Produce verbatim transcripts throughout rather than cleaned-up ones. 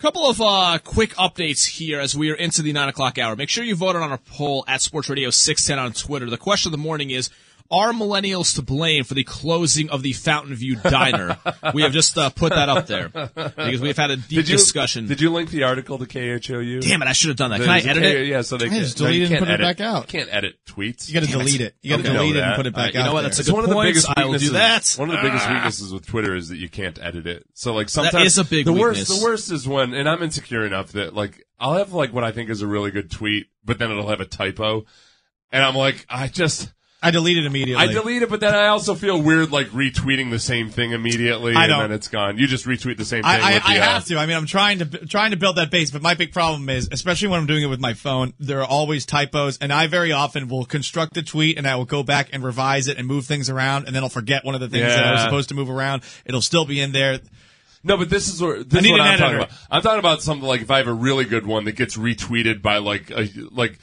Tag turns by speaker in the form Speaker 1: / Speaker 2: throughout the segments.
Speaker 1: Couple of uh, quick updates here as we are into the nine o'clock hour. Make sure you voted on our poll at Sports Radio six ten on Twitter. The question of the morning is, are millennials to blame for the closing of the Fountain View Diner? We have just uh, put that up there because we've had a deep
Speaker 2: did you,
Speaker 1: discussion.
Speaker 2: Did you link the article to K H O U?
Speaker 1: Damn it, I should have done that. Can I edit
Speaker 2: K-
Speaker 1: it?
Speaker 2: Yeah, so they
Speaker 3: Yeah,
Speaker 2: can
Speaker 3: just delete
Speaker 2: no,
Speaker 3: it and put
Speaker 2: edit,
Speaker 3: it back out.
Speaker 2: You can't edit tweets.
Speaker 3: You got to
Speaker 1: Damn
Speaker 3: delete
Speaker 1: it.
Speaker 3: it. You got to
Speaker 2: Okay.
Speaker 3: delete it
Speaker 2: Know
Speaker 3: and put
Speaker 2: that.
Speaker 3: it back
Speaker 1: Right, you
Speaker 3: out.
Speaker 1: know what?
Speaker 3: there.
Speaker 1: That's a
Speaker 2: It's
Speaker 1: good
Speaker 2: one of the
Speaker 1: point.
Speaker 2: biggest
Speaker 1: I will do
Speaker 2: weaknesses.
Speaker 1: that.
Speaker 2: One of the biggest
Speaker 1: Ah.
Speaker 2: weaknesses with Twitter is that you can't edit it. So like sometimes
Speaker 1: That is a big
Speaker 2: the
Speaker 1: weakness.
Speaker 2: worst. The worst is when, and I'm insecure enough that like I'll have like what I think is a really good tweet, but then it'll have a typo, and I'm like, I just.
Speaker 3: I delete it immediately.
Speaker 2: I delete it, but then I also feel weird like retweeting the same thing immediately,
Speaker 3: I
Speaker 2: and
Speaker 3: don't.
Speaker 2: then it's gone. You just retweet the same thing.
Speaker 3: I, I,
Speaker 2: with the,
Speaker 3: I
Speaker 2: uh,
Speaker 3: have to. I mean, I'm trying to trying to build that base, but my big problem is, especially when I'm doing it with my phone, there are always typos, and I very often will construct a tweet, and I will go back and revise it and move things around, and then I'll forget one of the things that I was
Speaker 2: Yeah.
Speaker 3: supposed to move around. It'll still be in there.
Speaker 2: No, but this is where this
Speaker 3: I
Speaker 2: is
Speaker 3: need
Speaker 2: what
Speaker 3: an
Speaker 2: I'm talking
Speaker 3: editor.
Speaker 2: about. I'm talking about something like if I have a really good one that gets retweeted by like a, like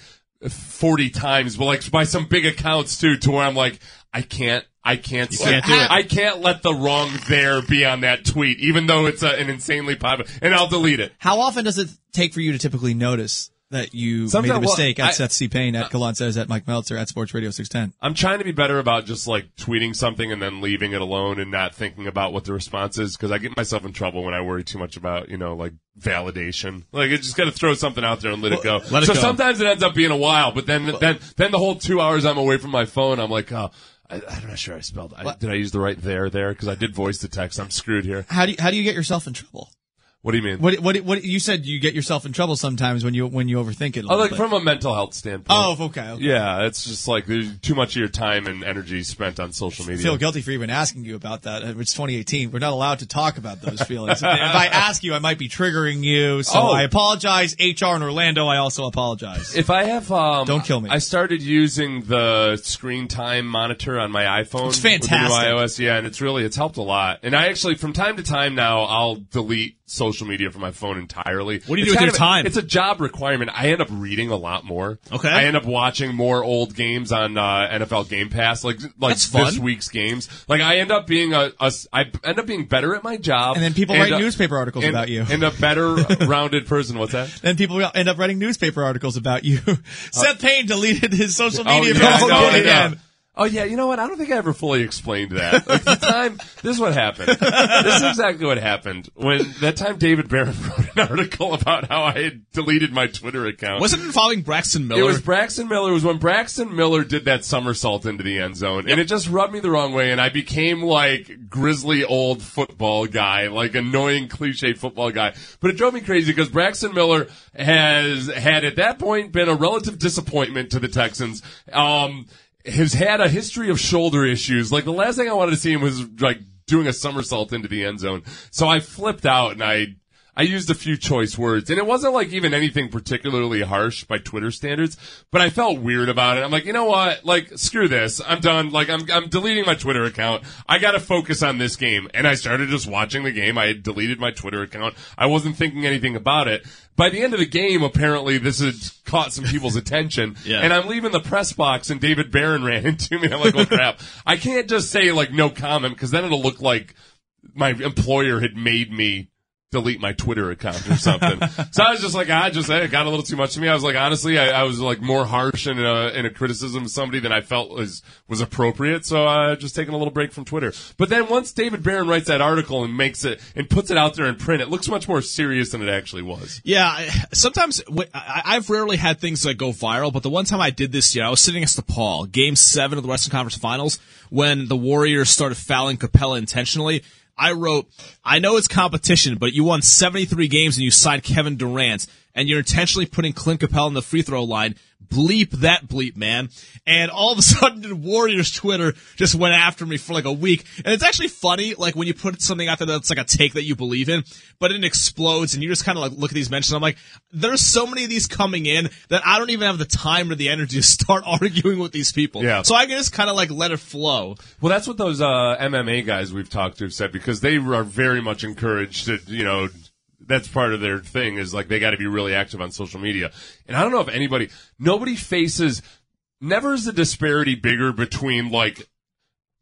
Speaker 2: forty times, but like by some big accounts too, to where I'm like, I can't, I can't, say,
Speaker 3: can't do it.
Speaker 2: I can't let the wrong there be on that tweet, even though it's a, an insanely popular, and I'll delete it.
Speaker 3: How often does it take for you to typically notice that you
Speaker 2: Sometimes-
Speaker 3: made a
Speaker 2: well,
Speaker 3: mistake? At
Speaker 2: I-
Speaker 3: Seth C. Payne, at Kalan Says, at Mike Meltzer, at Sports Radio six ten.
Speaker 2: I'm trying to be better about just like tweeting something and then leaving it alone and not thinking about what the response is, because I get myself in trouble when I worry too much about, you know, like validation. Like, I just got to throw something out there and let it go.
Speaker 1: let it
Speaker 2: so
Speaker 1: go.
Speaker 2: sometimes it ends up being a while, but then then then the whole two hours I'm away from my phone, I'm like, oh, I, I'm not sure I spelled. I, did I use the right there there? Because I did voice the text. I'm screwed here.
Speaker 3: How do you, how do you get yourself in trouble?
Speaker 2: What do you mean?
Speaker 3: What what what you said you get yourself in trouble sometimes when you when you overthink it a
Speaker 2: Oh,
Speaker 3: little
Speaker 2: like
Speaker 3: bit.
Speaker 2: from a mental health standpoint.
Speaker 3: Oh, okay. okay.
Speaker 2: Yeah, it's just like there's too much of your time and energy spent on social
Speaker 3: I
Speaker 2: media.
Speaker 3: feel guilty for even asking you about that. It's twenty eighteen. We're not allowed to talk about those feelings. If I ask you, I might be triggering you. So
Speaker 2: Oh.
Speaker 3: I apologize. H R in Orlando, I also apologize.
Speaker 2: If I have, um,
Speaker 3: Don't kill me.
Speaker 2: I started using the screen time monitor on my iPhone.
Speaker 3: It's
Speaker 2: with the new
Speaker 3: fantastic.
Speaker 2: iOS, yeah, and it's really it's helped a lot. And I actually, from time to time now, I'll delete social media from my phone entirely.
Speaker 1: What do you
Speaker 2: It's
Speaker 1: do with
Speaker 2: kind
Speaker 1: your
Speaker 2: of-
Speaker 1: time?
Speaker 2: It's a job requirement. I end up reading a lot more.
Speaker 1: Okay.
Speaker 2: I end up watching more old games on uh, N F L Game Pass, like like
Speaker 1: That's fun.
Speaker 2: this week's games. Like I end up being a, a I end up being better at my job.
Speaker 3: And then people write
Speaker 2: a-
Speaker 3: newspaper articles
Speaker 2: and-
Speaker 3: about you.
Speaker 2: and a better rounded person. What's that?
Speaker 3: Then people will end up writing newspaper articles about you. Seth Payne deleted his social media
Speaker 2: Oh, yeah,
Speaker 3: from
Speaker 2: I know, I know.
Speaker 3: again.
Speaker 2: Oh yeah, you know what? I don't think I ever fully explained that. Like the time, this is what happened. This is exactly what happened when that time David Barron wrote an article about how I had deleted my Twitter account.
Speaker 1: Was it involving Braxton Miller?
Speaker 2: It was Braxton Miller. It was when Braxton Miller did that somersault into the end zone, and it just rubbed me the wrong way, and I became like grizzly old football guy, like annoying cliche football guy. But it drove me crazy because Braxton Miller has had at that point been a relative disappointment to the Texans. Um, has had a history of shoulder issues. Like the last thing I wanted to see him was like doing a somersault into the end zone. So I flipped out and I I used a few choice words, and it wasn't like even anything particularly harsh by Twitter standards, but I felt weird about it. I'm like, you know what? Like, screw this. I'm done. Like, I'm, I'm deleting my Twitter account. I gotta focus on this game. And I started just watching the game. I had deleted my Twitter account. I wasn't thinking anything about it. By the end of the game, apparently this had caught some people's attention.
Speaker 1: Yeah.
Speaker 2: And I'm leaving the press box and David Barron ran into me. And I'm like, oh crap. I can't just say like no comment because then it'll look like my employer had made me delete my Twitter account or something. So I was just like, I just, it got a little too much to me. I was like, honestly, I, I was like more harsh in a, in a criticism of somebody than I felt was, was appropriate. So I uh, just taking a little break from Twitter. But then once David Barron writes that article and makes it, and puts it out there in print, it looks much more serious than it actually was.
Speaker 1: Yeah, I- sometimes wh- I- I've rarely had things that go viral, but the one time I did this year, I was sitting next to Paul, Game Seven of the Western Conference Finals, when the Warriors started fouling Capella intentionally. I wrote, I know it's competition, but you won seventy-three games and you signed Kevin Durant, and you're intentionally putting Clint Capella on the free throw line. Bleep that bleep, man. And all of a sudden, the Warriors Twitter just went after me for like a week. And it's actually funny, like when you put something out there that's like a take that you believe in, but it explodes and you just kind of like look at these mentions. I'm like, there's so many of these coming in that I don't even have the time or the energy to start arguing with these people.
Speaker 2: Yeah.
Speaker 1: So I can just kind of like let it flow.
Speaker 2: Well, that's what those uh, M M A guys we've talked to have said, because they are very much encouraged to, you know, that's part of their thing is like they got to be really active on social media. And I don't know if anybody, nobody faces, never is the disparity bigger between like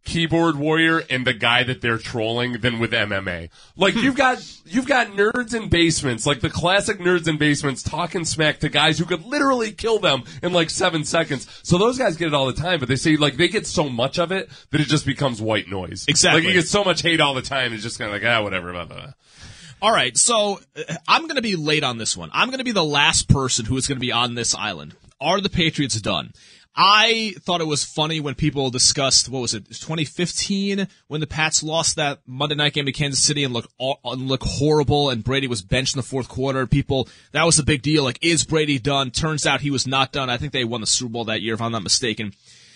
Speaker 2: keyboard warrior and the guy that they're trolling than with M M A. Like you've got you've got nerds in basements, like the classic nerds in basements talking smack to guys who could literally kill them in like seven seconds. So those guys get it all the time, but they say like they get so much of it that it just becomes white noise.
Speaker 1: Exactly.
Speaker 2: Like you get so much hate all the time, it's just kind of like, ah, whatever, blah, blah, blah.
Speaker 1: All right, so uh, I'm going to be late on this one. I'm going to be the last person who is going to be on this island. Are the Patriots done? I thought it was funny when people discussed, what was it, twenty fifteen, when the Pats lost that Monday night game to Kansas City and looked and looked horrible, and Brady was benched in the fourth quarter. People, that was a big deal. Like, is Brady done? Turns out he was not done. I think they won the Super Bowl that year, if I'm not mistaken.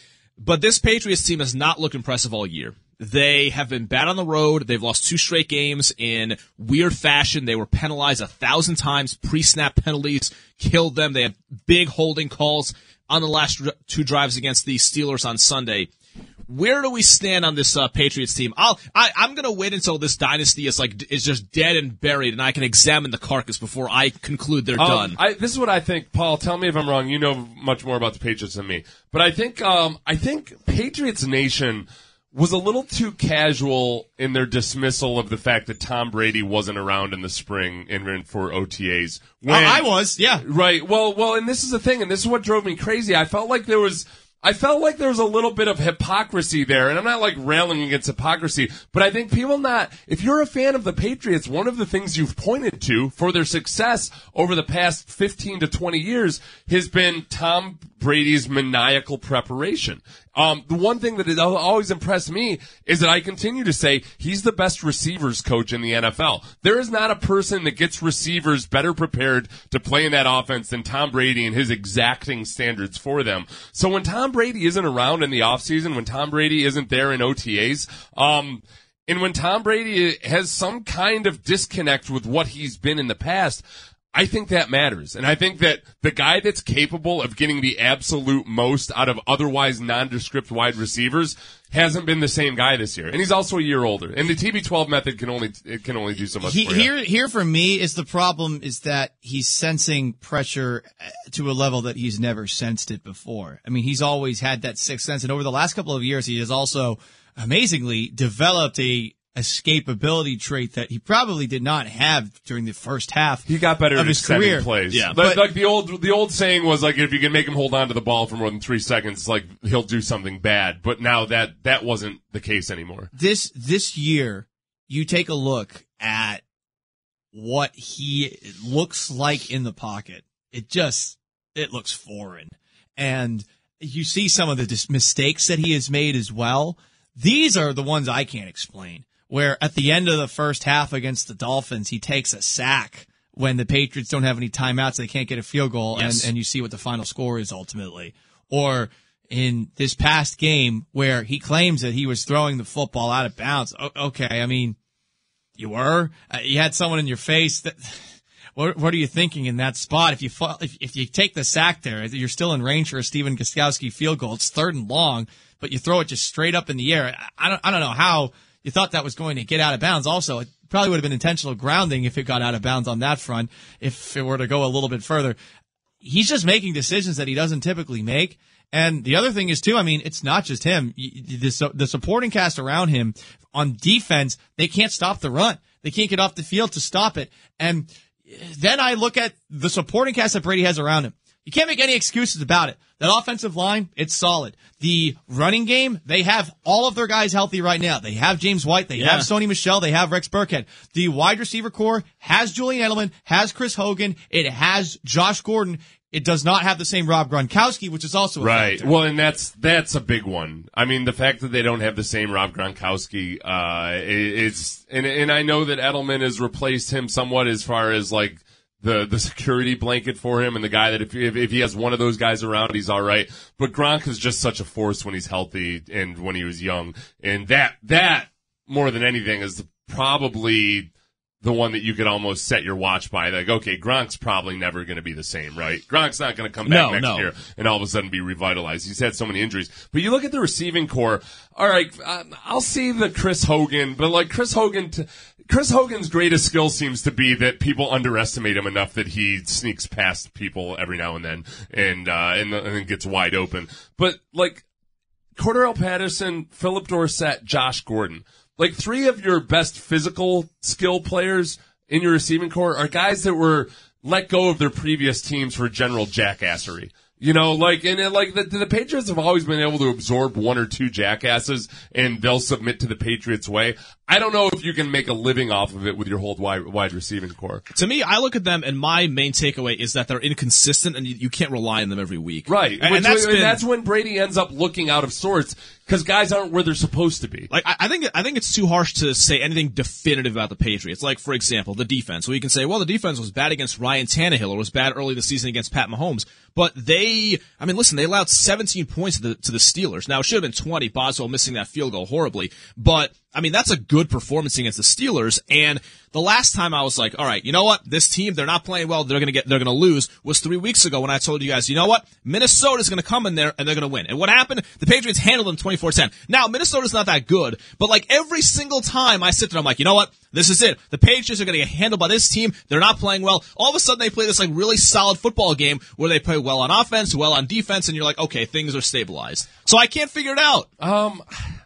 Speaker 1: But this Patriots team has not looked impressive all year. They have been bad on the road. They've lost two straight games in weird fashion. They were penalized a thousand times. Pre-snap penalties killed them. They had big holding calls on the last two drives against the Steelers on Sunday. Where do we stand on this uh, Patriots team? I'll, I, I'm going to wait until this dynasty is like is just dead and buried, and I can examine the carcass before I conclude they're
Speaker 2: um,
Speaker 1: done.
Speaker 2: I, this is what I think, Paul. Tell me if I'm wrong. You know much more about the Patriots than me, but I think um, I think Patriots Nation was a little too casual in their dismissal of the fact that Tom Brady wasn't around in the spring and for O T As. When,
Speaker 3: I, I was, yeah.
Speaker 2: Right. Well, well, and this is the thing, and this is what drove me crazy. I felt like there was, I felt like there was a little bit of hypocrisy there, and I'm not like railing against hypocrisy, but I think people not, if you're a fan of the Patriots, one of the things you've pointed to for their success over the past fifteen to twenty years has been Tom Brady's maniacal preparation. Um, the one thing that has always impressed me is that I continue to say he's the best receivers coach in the N F L. There is not a person that gets receivers better prepared to play in that offense than Tom Brady and his exacting standards for them. So when Tom Brady isn't around in the offseason, when Tom Brady isn't there in O T As, um, and when Tom Brady has some kind of disconnect with what he's been in the past, I think that matters. And I think that the guy that's capable of getting the absolute most out of otherwise nondescript wide receivers hasn't been the same guy this year. And he's also a year older. And the T B twelve method can only, it can only do so much
Speaker 3: he,
Speaker 2: for you.
Speaker 3: Here, here for me is the problem is that he's sensing pressure to a level that he's never sensed it before. I mean, he's always had that sixth sense. And over the last couple of years, he has also amazingly developed a escapability trait that he probably did not have during the first half.
Speaker 2: He got better
Speaker 3: of
Speaker 2: at
Speaker 3: his
Speaker 2: extending
Speaker 3: career.
Speaker 2: plays.
Speaker 1: Yeah.
Speaker 2: But,
Speaker 3: But-
Speaker 2: like the old the old saying was like if you can make him hold on to the ball for more than three seconds, it's like he'll do something bad. But now that that wasn't the case anymore.
Speaker 3: This this year, you take a look at what he looks like in the pocket. It just it looks foreign, and you see some of the dis- mistakes that he has made as well. These are the ones I can't explain. Where at the end of the first half against the Dolphins, he takes a sack when the Patriots don't have any timeouts, they can't get a field goal,
Speaker 1: Yes.
Speaker 3: and, and you see what the final score is ultimately. Or in this past game where he claims that he was throwing the football out of bounds. O- okay, I mean, you were. Uh, you had someone in your face. That, what, what are you thinking in that spot? If you fa- if, if you take the sack there, you're still in range for a Steven Gostkowski field goal. It's third and long, but you throw it just straight up in the air. I, I don't I don't know how you thought that was going to get out of bounds. Also, it probably would have been intentional grounding if it got out of bounds on that front, if it were to go a little bit further. He's just making decisions that he doesn't typically make. And the other thing is, too, I mean, it's not just him. The, the supporting cast around him on defense, they can't stop the run. They can't get off the field to stop it. And then I look at the supporting cast that Brady has around him. You can't make any excuses about it. That offensive line, it's solid. The running game, they have all of their guys healthy right now. They have James White, they
Speaker 1: Yeah.
Speaker 3: have Sony Michel, they have Rex Burkhead. The wide receiver core has Julian Edelman, has Chris Hogan, it has Josh Gordon. It does not have the same Rob Gronkowski, which is also a
Speaker 2: Right.
Speaker 3: factor.
Speaker 2: Well, and that's that's a big one. I mean, the fact that they don't have the same Rob Gronkowski uh, is, and and I know that Edelman has replaced him somewhat as far as like the the security blanket for him and the guy that if if, if he has one of those guys around, he's all right. But Gronk is just such a force when he's healthy and when he was young, and that that more than anything is probably the one that you could almost set your watch by. Like, okay, Gronk's probably never going to be the same, right? Gronk's not going to come back
Speaker 1: No,
Speaker 2: next
Speaker 1: no.
Speaker 2: year and all of a sudden be revitalized. He's had so many injuries. But you look at the receiving core. All right, uh, I'll see the Chris Hogan, but like Chris Hogan, t- Chris Hogan's greatest skill seems to be that people underestimate him enough that he sneaks past people every now and then and uh, and, and then gets wide open. But like, Cordarrelle Patterson, Philip Dorsett, Josh Gordon. Like three of your best physical skill players in your receiving core are guys that were let go of their previous teams for general jackassery. You know, like, and it, like the, the Patriots have always been able to absorb one or two jackasses and they'll submit to the Patriots way. I don't know if you can make a living off of it with your whole wide, wide receiving core.
Speaker 1: To me, I look at them and my main takeaway is that they're inconsistent and you, you can't rely on them every week.
Speaker 2: Right.
Speaker 1: And,
Speaker 2: Which,
Speaker 1: and, that's,
Speaker 2: and
Speaker 1: been,
Speaker 2: that's when Brady ends up looking out of sorts because guys aren't where they're supposed to be.
Speaker 1: Like, I, I think, I think it's too harsh to say anything definitive about the Patriots. Like, for example, the defense. Well, you can say, well, the defense was bad against Ryan Tannehill or was bad early this season against Pat Mahomes. But they, I mean, listen, they allowed seventeen points to the, to the Steelers. Now, it should have been twenty, Boswell missing that field goal horribly. But, I mean, that's a good performance against the Steelers. And the last time I was like, all right, you know what? This team, they're not playing well. They're going to get, they're going to lose was three weeks ago when I told you guys, you know what? Minnesota's going to come in there and they're going to win. And what happened? The Patriots handled them twenty-four ten. Now, Minnesota's not that good, but like every single time I sit there, I'm like, you know what? This is it. The Patriots are going to get handled by this team. They're not playing well. All of a sudden they play this like really solid football game where they play well on offense, well on defense, and you're like, okay, things are stabilized. So I can't figure it out.
Speaker 2: Um,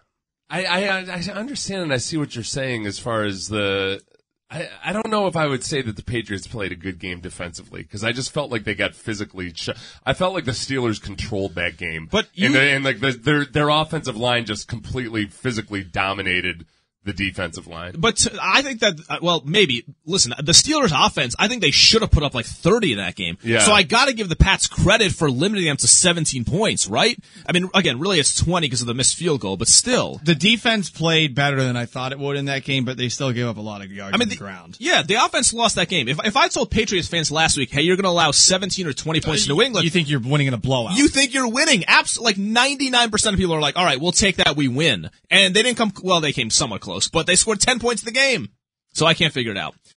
Speaker 2: I, I, I understand and I see what you're saying as far as the, I, I don't know if I would say that the Patriots played a good game defensively because I just felt like they got physically. Ch- I felt like the Steelers controlled that game,
Speaker 1: but you,
Speaker 2: and, the, and like the, their their offensive line just completely physically dominated the defensive line.
Speaker 1: But to, I think that, uh, well, maybe, listen, the Steelers offense, I think they should have put up like thirty in that game.
Speaker 2: Yeah.
Speaker 1: So I gotta give the Pats credit for limiting them to seventeen points, right? I mean, again, really it's twenty because of the missed field goal, but still.
Speaker 3: The defense played better than I thought it would in that game, but they still gave up a lot of yards
Speaker 1: I mean,
Speaker 3: on the
Speaker 1: the,
Speaker 3: ground.
Speaker 1: Yeah, the offense lost that game. If, if I told Patriots fans last week, hey, you're gonna allow seventeen or twenty points to New England.
Speaker 3: You think you're winning in a blowout.
Speaker 1: You think you're winning. Absolutely. Like ninety-nine percent of people are like, all right, we'll take that, we win. And they didn't come, well, they came somewhat close, but they scored ten points in the game. So I can't figure it out.